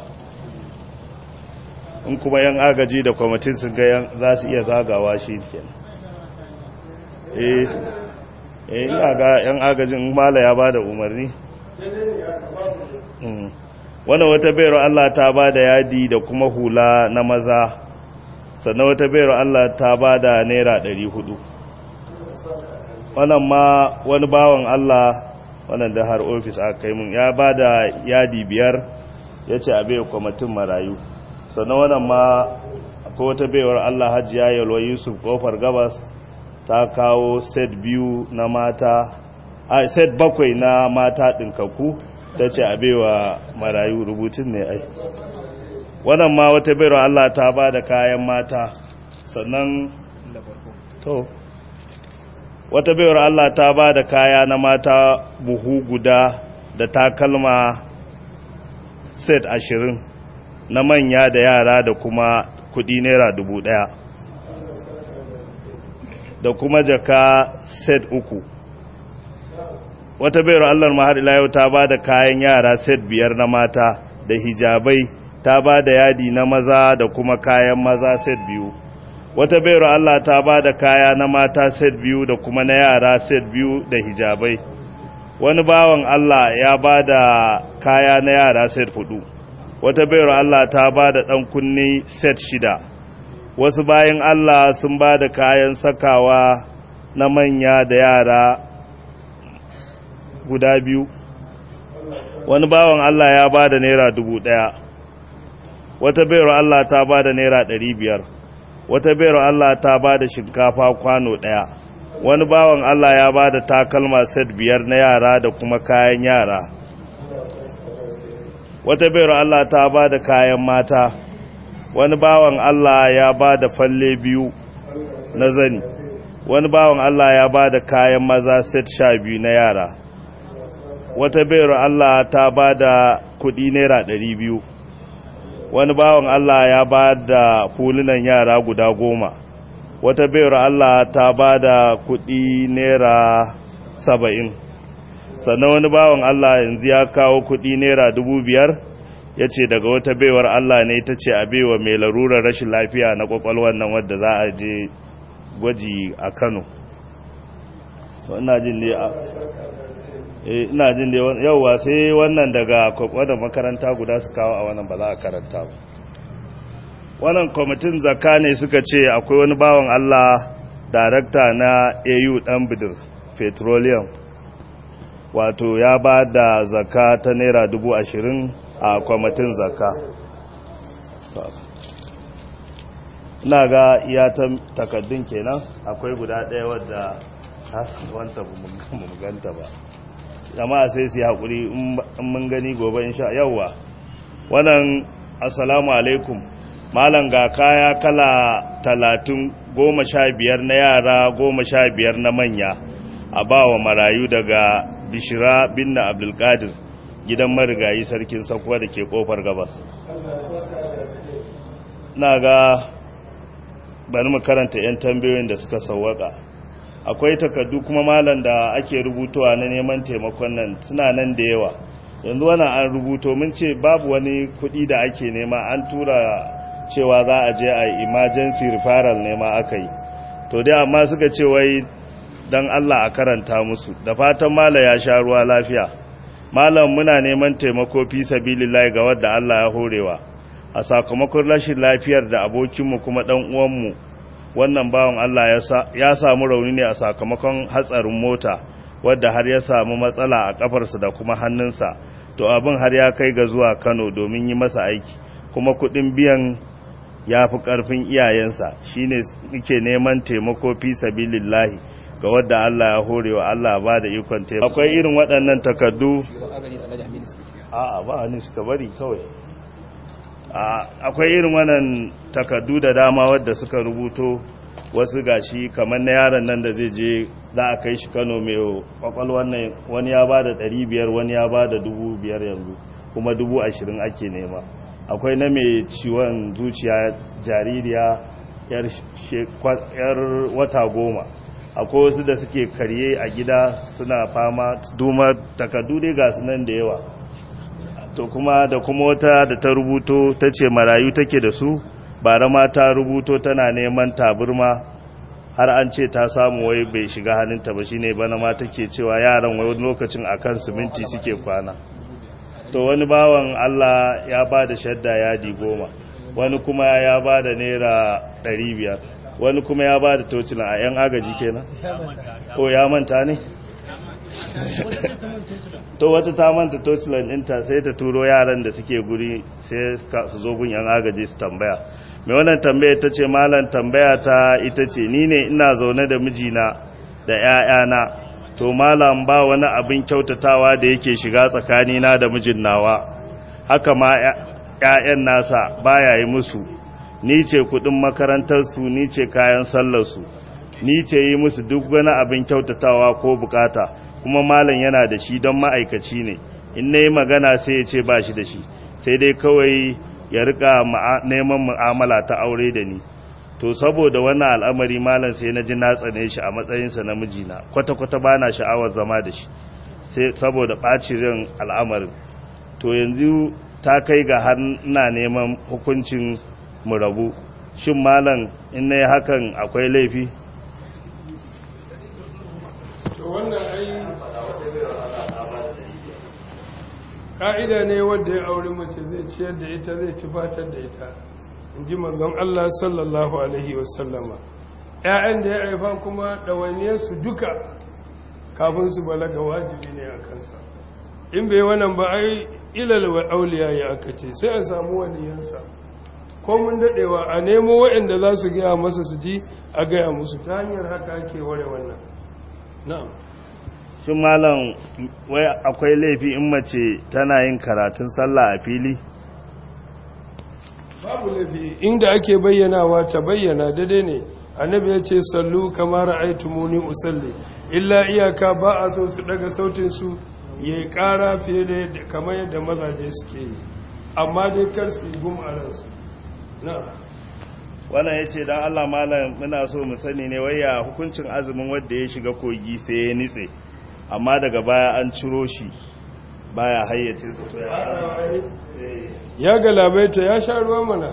in kuma 'yan agaji da kwamitin sun ga za su iya zagawa shi kenan ina ga 'yan agajin mala ya ba da umarni wannan wata bayar Allah ta ba da yadi da kuma hula na maza sannan wata bayar Allah ta ba da naira 400 wannan ma wani bawan Allah wannan da har ofis aka kai mun ya ba da yadi 5 ya ce a bai kwamitin marayu sannan wannan ma akwai wata bayar Allah hajiya yalwa Yusuf kofar gabas ta kawo set 2 na mata set 7 na mata ɗinkaku ta ce a baiwa marayu rubutun ne ai wannan ma wata bayar Allah ta ba da kayan mata sannan to wata bayar Allah ta ba da kaya na mata buhu guda da takalma set 20 na manya da yara da kuma kudi naira 1000 da kuma jaka set 3 wata bayar Allah mahar ila yau ta ba da kayan yara set 5 na mata da hijabai ta ba da yadi na maza da kuma kayan maza set 2 wata bayar Allah ta ba da kaya na mata set 2 da kuma na yara set 2 da hijabai wani bawan Allah ya ba da kaya na yara set 4 wata bayar Allah ta ba da ɗan kunne set 6 wasu bayan Allah sun ba da kayan sakawa na manya da yara guda 2 wani bawan Allah ya ba da naira 1000 wata bayar Allah ta ba da naira 500 wata bayar Allah ta ba da shinkafa kwano 1 wani bawan Allah ya ba da takalma set 5 na yara da kuma kayan yara wata bayar Allah ta ba da kayan mata wani bawan Allah ya ba da falle 2 na zani, wani bawan Allah ya ba da kayan maza set 12 na yara, wata bayar Allah ta ba da kudi naira 200, wani bawan Allah ya ba da fulunan yara guda 10, wata bayar Allah ta ba da kudi naira 70, sannan wani bawan Allah yanzu ya kawo kudi naira 5,000, ya ce daga wata baiwar Allah ne ta ce a baiwa mai larurar rashin lafiya na kwakwalwar nan wadda za a je gwaji a Kano. ina jin ne yauwa sai wannan daga wadda makaranta guda su kawo a wannan ba za a karanta ba. Wannan kwamitin zakka ne suka ce akwai wani bawan Allah darakta na AU dan bidir petroleum, wato ya ba da zakka ta naira 20,000 a kwamitin zakka. Ina ga iya takaddun kenan, akwai guda ɗaya wadda wanta mu ganta ba, jama'a sai su yi haƙuri in mun gani gobe insha yawwa. Wannan assalamu alaikum malam, ga kaya kala 30, 15 na yara, 15 na manya a bawa marayu daga Bishira binna Abdulkadir, gidan marigayi sarkin Sakwa da ke kofar gabas. Na ga bari mu karanta 'yan tambayoyin da suka sauwaka. Akwai takardu kuma malam da ake rubutowa na neman taimakon nan suna nan da yawa. Yanzu wannan an rubuto mun ce babu wani kuɗi da ake nema, an tura cewa za a je a emergency referral nema aka yi. To dai amma suka ce wai dan Allah a karanta musu. Da fatan malam ya sha ruwa lafiya. Malam muna neman taimako fi sabilillahi ga wanda Allah ya horewa a sakamakon rashin lafiyar da abokinmu kuma dan uwanmu wannan bawan Allah ya samu rauni ne a sakamakon hatsarin mota wanda har ya samu matsala a kafarsa da kuma hannunsa. To abin har ya kai ga zuwa Kano domin yi masa aiki, kuma kudin biyan ya fi karfin iyayensa, shine muke neman taimako fi sabilillahi ga wadda Allah ya horewa, Allah ba da ikon taimako. Akwai irin waɗannan takardu ba ni suka bari kawai. Akwai irin wannan takardu da dama wadda suka rubuto, wasu gashi kamar na yaron nan da zai je za a kai shi Kano mai kwakwalwar nan, wani ya ba da 500, wani ya ba da 5,000 yanzu, kuma 20,000 ake nema. Akwai na mai ciwon zuciya jaririya yar wata 10. Akwai wasu da suke karye a gida suna fama duma, takardu dai ga nan da yawa. To kuma wata da ta rubuto ta ce marayu take da su, bara ma ta rubuto tana neman taburma, har an ce ta samu wai bai shiga hannunta ba, shine bana ma take cewa yaran wai lokacin akan siminti suke kwana. To wani bawan Allah ya ba da shadda yadi 10, wani kuma ya ba da naira 500, wani kuma ya ba da tocila a 'yan agaji kenan. Ko ya manta ne? To wata ta manta tocilan ɗinta, sai ta turo yaran da suke guri sai su zo gun 'yan agaji su tambaya. Mai wannan tambaya ta ce malam, tambaya ta ita ce ni ne ina zaune da mijina da 'ya'yana, to malam ba wani abin kyautatawa da yake shiga tsakanina da mijin nawa, haka ma 'ya'yan nasa baya yi musu, ni ce kudin makarantarsu, ni ce kayan sallarsu, ni ce yi musu duk wani abin kyautatawa ko bukata, kuma malam yana da shi don ma'aikaci ne, in na yi magana sai ya ce ba shi da shi, sai dai kawai ya rika neman mu'amala ta aure da ni. To saboda wannan al'amari malam sai na ji na tsane shi a matsayinsa na mijina, kwata-kwata ba na sha'awar zama da shi sai saboda ɓacin ran al'amarin. To yanzu ta kai ga har ina neman hukuncin mu rabu, shin malam in na yi hakan akwai laifi? To wannan ƙa'ida ne wanda ya auri mace zai ciyar da ita, zai tufatar da ita, in ji manzon Allah sallallahu alaihi wasallama. ‘Ya'yan da ya haifa kuma ɗawainiyarsu duka kafin su balaga wajibi ne a kansa. In bai wannan ba ai ilal wa auliya ya aka ce, sai a samu waliyansa, ko mun daɗewa a nemo waɗanda za su gaya masa su ji a gaya musu, ta hanyar haka ake ware wannan. Na'am. Shin malam wai akwai laifi in mace tana yin karatun sallah a fili? babu laifi inda ake bayyanawa ta bayyana daidai ne. Annabi ya ce sallu kamar ra'aytumuni usalli, illa iyaka ba a so su daga sautin su yayi ƙara fiye da kamar yadda mazaje suke yi, amma dai kar su gum a ransu. Wannan ya ce don Allah malam muna so mu sani ne waya hukuncin azumin wanda ya shiga kogi sai ya nitse amma daga baya an ciro shi baya hayyacin sa to ya galabaita ya sha ruwa mana.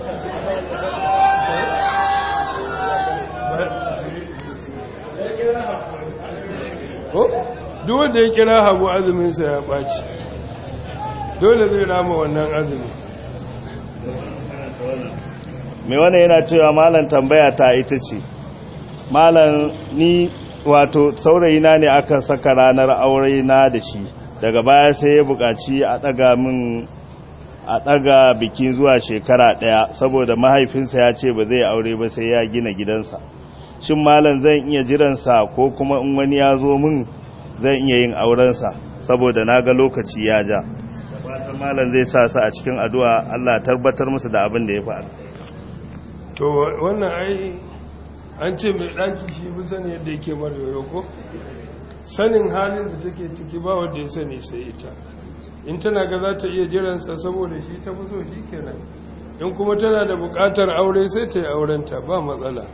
Duk wanda ya kira hagu azuminsa ya ɓaci, dole zai rama wannan azumi. mai wannan yana cewa malam tambaya ta ita ce, malam ni wato saurayina ne aka saka ranar aure na da shi, daga baya sai ya buƙaci a ɗaga bikin zuwa shekara ɗaya saboda mahaifinsa ya ce ba zai aure ba sai ya gina gidansa. Shin malam zan iya jiransa ko kuma in wani ya zo min zan iya yin aurensa saboda na ga lokaci ya ja. Da fatan malam zai sa su a cikin addu'a Allah tabbatar musu da abin da ya faru. To wannan ai an ce mai ɗaki shi fi sani yadda yake maryoyo ko? Sanin halin da take ciki ba wanda ya sani sai ita. In tana ga za ta iya jiransa saboda shi ta fi so shi kenan. In kuma tana da buƙatar aure sai ta yi aurenta ba matsala.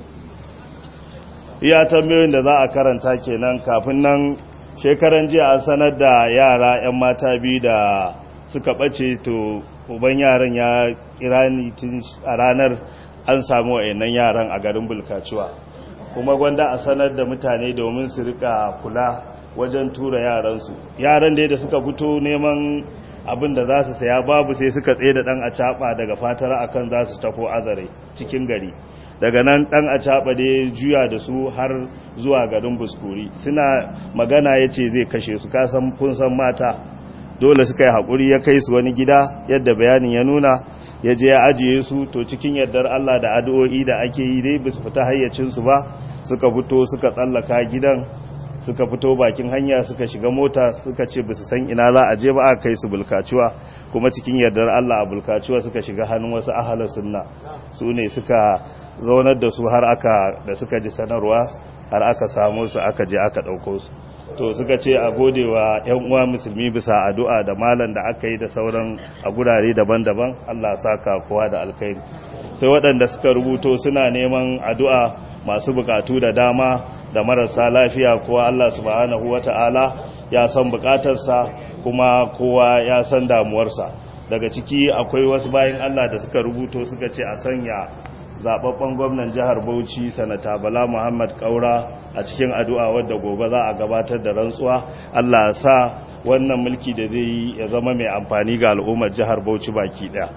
Iya tambayoyin da za a karanta kenan. Kafin nan shekaran jiya an sanar da yara 'yan mata biyu da suka ɓace, to uban yaran ya kira ni tun a ranar an samu wa'annan yaran a garin Bulkaciwa, kuma gwanda a sanar da mutane domin su rika kula wajen tura yaransu. Yaran da suka fito neman abin da za su saya babu sai suka tsaye da ɗan acaɓa daga fatara akan za su tafo Azare cikin gari. Daga nan ɗan acaɓa da ya juya da su har zuwa garin Buskuri, suna magana ya ce zai kashe su. Kun san mata dole suka yi haƙuri, ya kai su wani gida yadda bayanin ya nuna, ya je ya ajiye su. To cikin yardar Allah da addu'o'i da ake yi dai ba su fita hayyacinsu ba, suka fito suka tsallaka gidan, suka fito bakin hanya suka shiga mota, suka ce ba su san ina za a je ba, aka kai su Bulkaciwa. Kuma cikin yardar Allah a Bulkaciwa suka shiga hannun wasu ahalar sunna, su ne suka zaunar da su har da suka ji sanarwa har aka samu su aka je aka ɗauko su. To suka ce a gode wa 'yan uwa musulmi bisa addu'a da malan da aka yi da sauran a gurare daban-daban, Allah saka kowa da alkhairi. Sai waɗanda suka rubuto suna neman addu'a, masu bukatu da dama da marasa lafiya, kowa Allah subhanahu wata'ala ya san bukatarsa kuma kowa ya san damuwarsa. Daga ciki akwai wasu bayan Allah da suka rubuto suka ce a sanya zababben gwamnan jihar Bauchi sanata Bala Muhammad Kaura a cikin addu'a wadda gobe za a gabatar da rantsuwa. Allah ya sa wannan mulki da zai yi ya zama mai amfani ga al'ummar jihar Bauchi baki daya.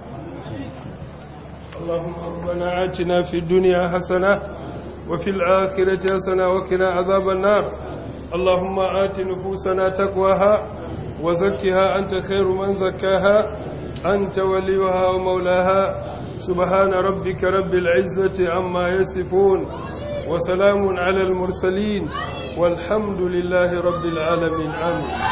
Allahumma rabbana atina fid dunya hasana wa fil akhirati hasana wa qina adhaban nar. Allahumma ati nufusana taqwaha wa zakkiha anta khairu man zakkaha anta waliyuha wa mawlaha. سبحان ربك رب العزة عما يصفون وسلام على المرسلين والحمد لله رب العالمين آمين.